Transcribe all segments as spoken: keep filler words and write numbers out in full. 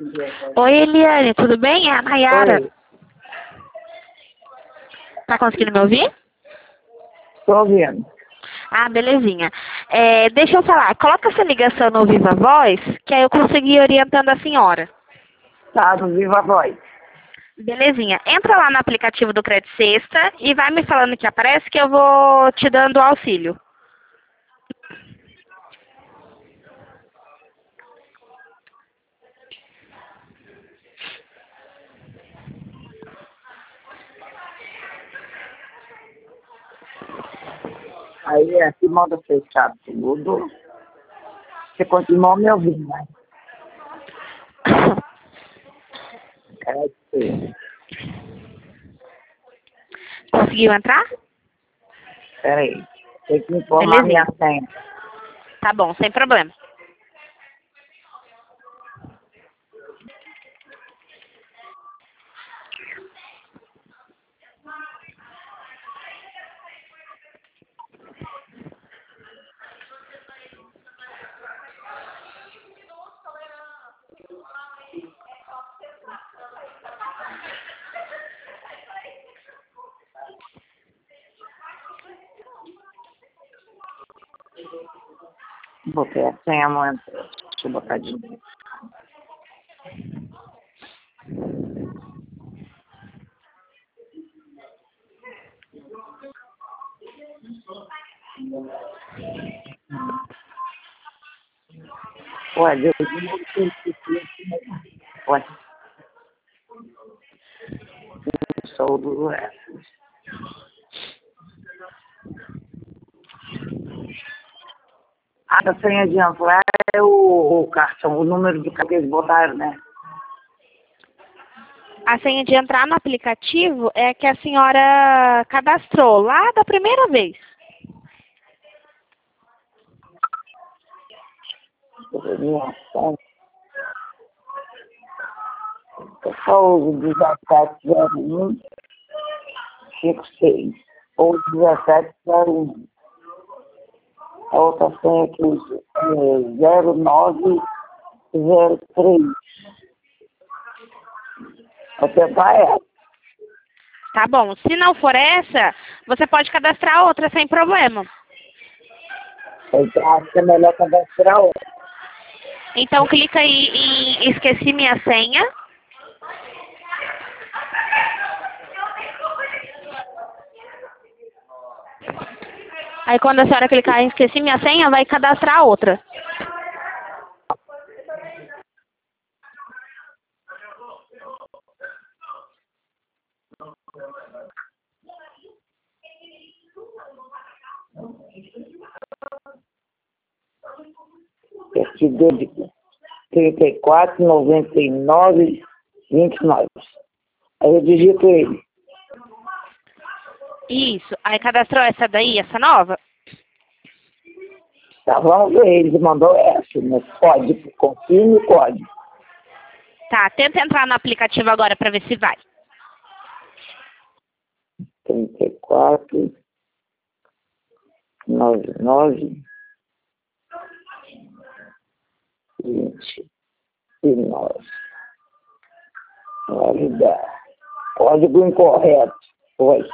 Oi, Eliane, tudo bem? É a Nayara. Oi, Tá conseguindo me ouvir? tô ouvindo. Ah, belezinha. É, deixa eu falar, coloca essa ligação no Viva Voz, que aí eu consegui ir orientando a senhora. Tá, no Viva Voz. Belezinha. Entra lá no aplicativo do Crédito Sexta e vai me falando que aparece que eu vou te dando o auxílio. Aí aqui manda fechar tudo. Você continua me ouvindo, né? É, sim. Conseguiu entrar? Peraí. Tem que informar Belezinha. minha senha. Tá bom, sem problema. Botei a senha, não entrou. Deixa eu botar de novo. Ué, Deus, Ué. Sou do resto. A senha de entrar é o, o cartão, o número do cartão que eles botaram, né? A senha de entrar no aplicativo é que a senhora cadastrou lá da primeira vez. Minha senha. Eu só uso dezessete zero um cinco seis ou dezessete zero um. A outra senha que eu uso é zero nove zero três. Vou tentar essa. Tá bom. Se não for essa, você pode cadastrar outra sem problema. Eu acho que é melhor cadastrar outra. Então clica aí em esqueci minha senha. Aí quando a senhora clicar em esqueci minha senha, vai cadastrar outra. Esse dele trinta e quatro, noventa e nove, vinte e nove. Aí eu digito ele. Isso. Aí cadastrou essa daí, essa nova? Tá, vamos ver. Ele mandou essa, né? Código, confirme o código. Tá, tenta entrar no aplicativo agora pra ver se vai. trinta e quatro, noventa e nove, vinte e nove. Validar. Código incorreto. Foi.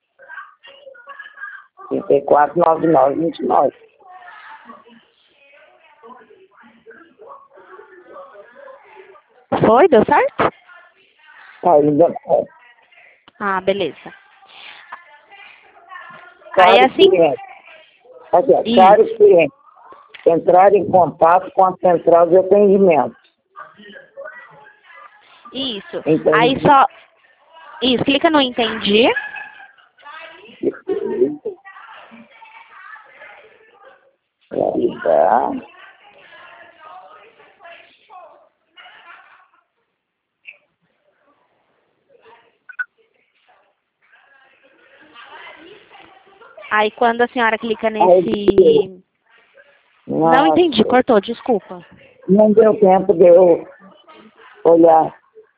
trinta e quatro, noventa e nove, vinte e nove. Foi? Deu certo? Tá, ainda é. Ah, beleza. Aí Caro assim... cliente. Aqui, ó, Isso. caro cliente. Entrar em contato com a central de atendimento. Isso. Aí Entendi. só... Isso, clica no entendi. Validar. Aí quando a senhora clica Aí, nesse... Não nossa, entendi, cortou, desculpa. não deu tempo de eu olhar.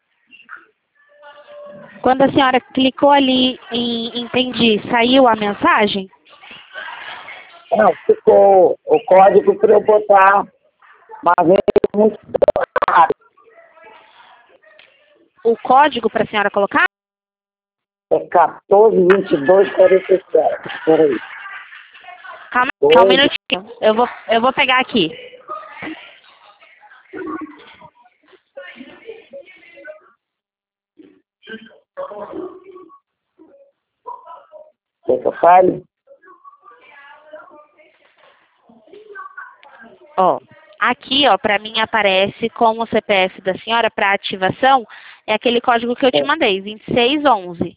Quando a senhora clicou ali em entendi, saiu a mensagem? Não, ficou o código para eu botar, mas veio muito caro. o código para a senhora colocar? É quatorze, vinte e dois, quarenta e sete. Espera aí. Calma, calma um minutinho. Eu vou, eu vou pegar aqui. Quer que eu fale? Ó, aqui, ó, para mim aparece como o C P F da senhora para ativação é aquele código que eu te mandei, vinte e seis onze.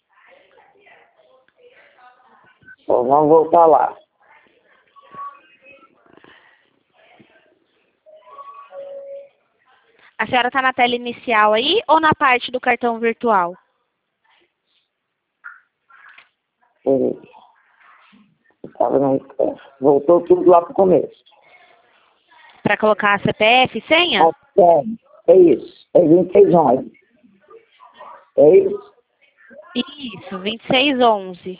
Bom, vamos voltar lá. A senhora está na tela inicial aí ou na parte do cartão virtual? Peraí. Eu tava na... Voltou tudo lá pro começo. Para colocar C P F e senha? É, é isso. É vinte e seis onze. É isso? Isso, vinte e seis onze.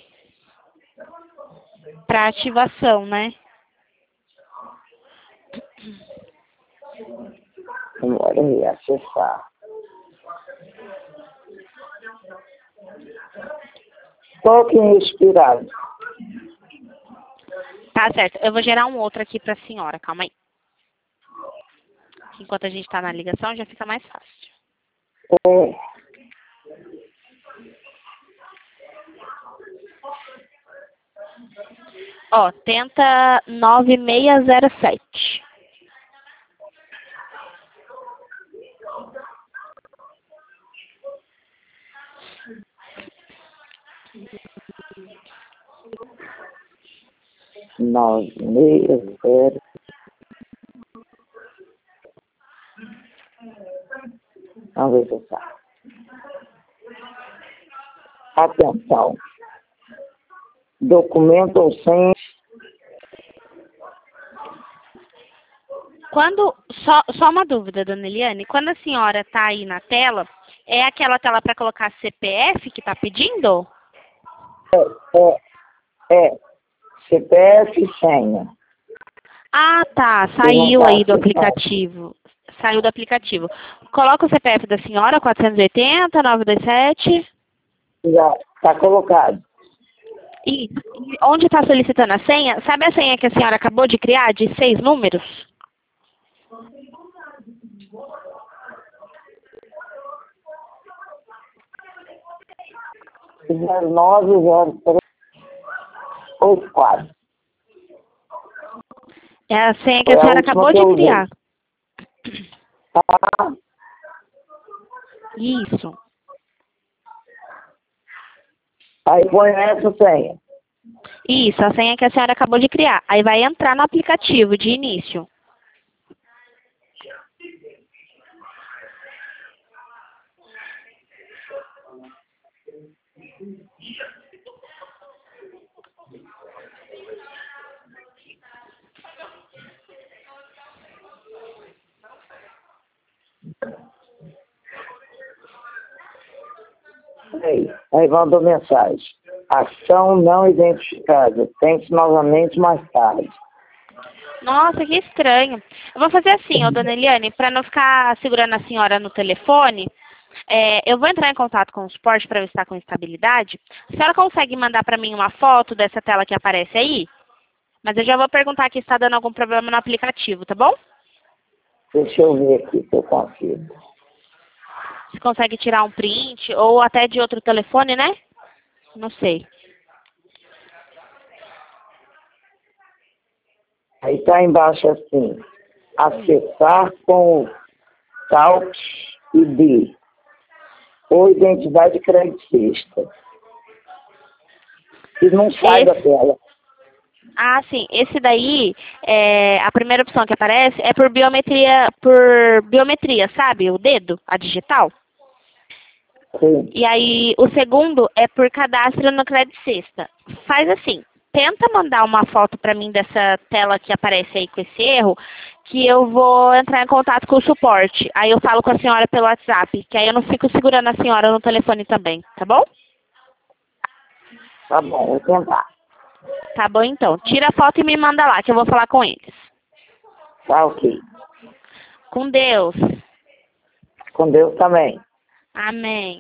Para ativação, né? Agora aí, acessar. Token expirado. Tá certo. Eu vou gerar um outro aqui para a senhora. Calma aí. Enquanto a gente está na ligação, já fica mais fácil. É. Ó, tenta nove seis zero sete. Nove, meia, zero. Vamos ver se está. Atenção. Documento ou senha. Quando, só, só uma dúvida, dona Eliane. Quando a senhora está aí na tela, é aquela tela para colocar C P F que está pedindo? É, é, é. C P F e senha. Ah, tá. Saiu aí do aplicativo. Saiu do aplicativo. Coloca o C P F da senhora, quatrocentos e oitenta, nove dois sete. Já está colocado. E onde está solicitando a senha? Sabe a senha que a senhora acabou de criar, de seis números? zero nove zero três oito quatro. É a senha que Foi a a senhora última acabou que eu de usei. criar. Tá? Isso. Aí põe essa senha. Isso, a senha que a senhora acabou de criar. Aí vai entrar no aplicativo de início. Aí, aí mandou mensagem. Ação não identificada. Tente novamente mais tarde. Nossa, que estranho. Eu vou fazer assim, ó, dona Eliane, para não ficar segurando a senhora no telefone, é, eu vou entrar em contato com o suporte para ver se está com estabilidade. A senhora consegue mandar para mim uma foto dessa tela que aparece aí? Mas eu já vou perguntar aqui se está dando algum problema no aplicativo, tá bom? Deixa eu ver aqui se eu consigo. Você consegue tirar um print ou até de outro telefone, né? Não sei. Aí tá embaixo assim. Acessar com Talk I D. Ou identidade creditista. E não sai Esse... da tela. Ah, sim. Esse daí, é, a primeira opção que aparece é por biometria, por biometria, sabe? O dedo, a digital. Sim. E aí, o segundo é por cadastro no Credit Sexta. Faz assim, tenta mandar uma foto para mim dessa tela que aparece aí com esse erro, que eu vou entrar em contato com o suporte. Aí eu falo com a senhora pelo WhatsApp, que aí eu não fico segurando a senhora no telefone também, tá bom? Tá bom, vou tentar. Tá bom, então. Tira a foto e me manda lá, que eu vou falar com eles. Tá ok. Com Deus. Com Deus também. Amém.